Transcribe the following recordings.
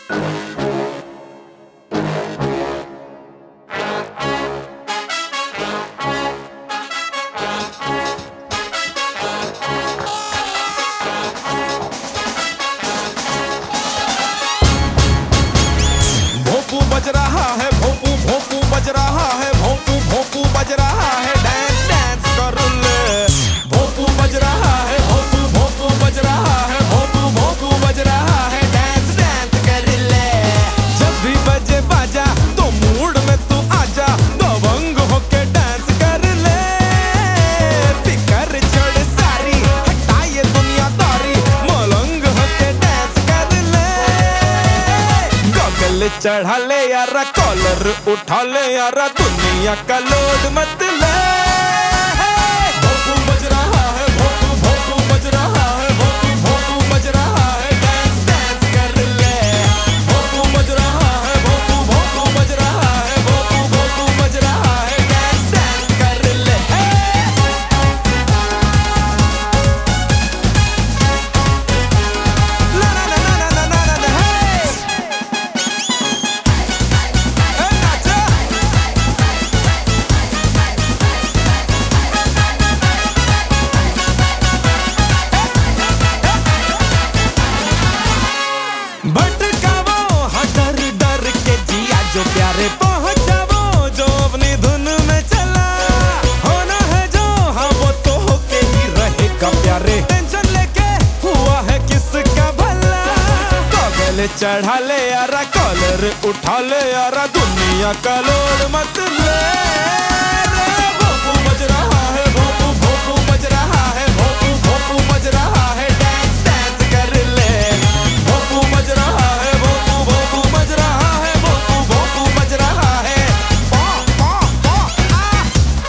भोंपू बज रहा है, भोंपू भोंपू बज रहा है, भोंपू भोंपू बज रहा है, डांस डांस कर ले। भोंपू बज रहा है, भोंपू भोंपू बज रहा है, भोंपू भोंपू बज रहा है, डांस डांस कर ले। जब भी बजे बाजा तो मूड में तू आजा, दबंग होके डांस कर ले। फिकर छोड़ सारी, हटा ये दुनियादारी, मलंग होके डांस कर ले। गॉगल चढ़ा ले यारा, कॉलर उठा ले यारा, दुनिया का लोड मत ले। भोंपू बज रहा है, भोंपू भोंपू बज रहा है, भोंपू भोंपू बज रहा है, डांस डांस कर ले। भोंपू बज रहा है, भोंपू भोंपू बज रहा है, भोंपू भोंपू बज रहा है, डांस डांस कर ले। ला ला ला ला ला ला ला हे। भटकावो हाँ डर डर के जिया, जो प्यारे पहुंच जावो, जो अपनी धुन में चला। होना है जो हाँ वो तो होके ही रहेगा प्यारे, टेंशन लेके हुआ है किसका भला। गॉगल चढ़ा ले यारा, कॉलर उठा ले यारा, दुनिया का लोड मत ले। भोंपू बज रहा है, भोंपू भोंपू बज रहा है, भोंपू भोंपू बज रहा है, डांस डांस कर ले। भोंपू बज रहा है, भोंपू भोंपू बज रहा है, भोंपू भोंपू बज रहा है, पॉ पॉ पॉ आ।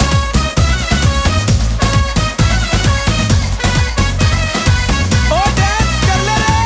ओ डांस कर ले रे।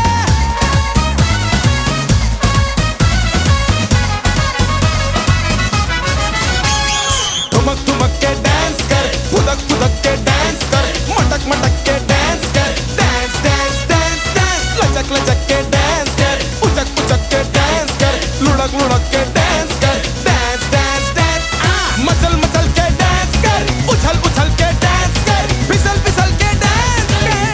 ठुमक ठुमक के डांस कर, फुदक फुदक के डांस कर, मटक मटक के डांस कर, डांस डांस डांस डांस। लचक लचक के डांस कर, उचक उचक के डांस कर, लुढ़क लुढ़क के डांस कर, डांस डांस डांस आ। मचल मचल के डांस कर, उछल उछल के डांस कर, फिसल फिसल के डांस कर,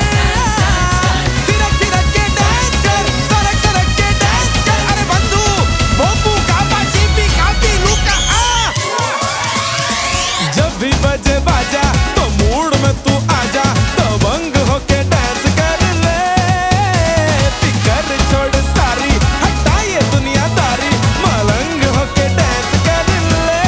थिरक थिरक के डांस कर, सरक सरक के डांस कर। अरे बंधु भोंपू कापा चीपी कापी लूका आ। जब भी बजे बाजा तो मूड में तू आजा, दबंग होके डांस कर ले। फिकर छोड़ सारी, हटा ये दुनियादारी, मलंग होके डांस कर ले।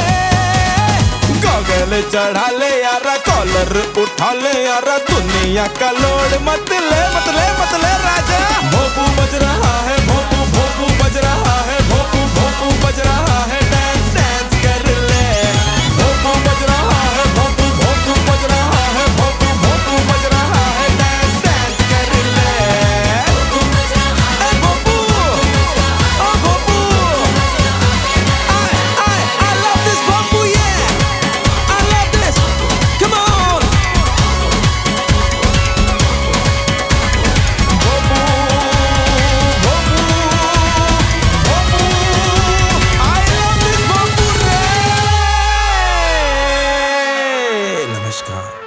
गॉगल चढ़ा ले यारा, कॉलर उठा ले यारा, दुनिया का लोड मत ले मत ले मत ले राजा। भोंपू बज रहा है, भोंपू भोंपू बज रहा है, भोंपू भोंपू बज रहा है, डांस डांस कर ले। भोंपू बज रहा है, भोंपू भोंपू बज रहा है, भोंपू भोंपू बज रहा है, डांस डांस कर ले। ए भोंपू, ओ भोंपू, I love this भोंपू, yeah, I love this, come on। भोंपू भोंपू भोंपू, I love this भोंपू रे। नमस्कार।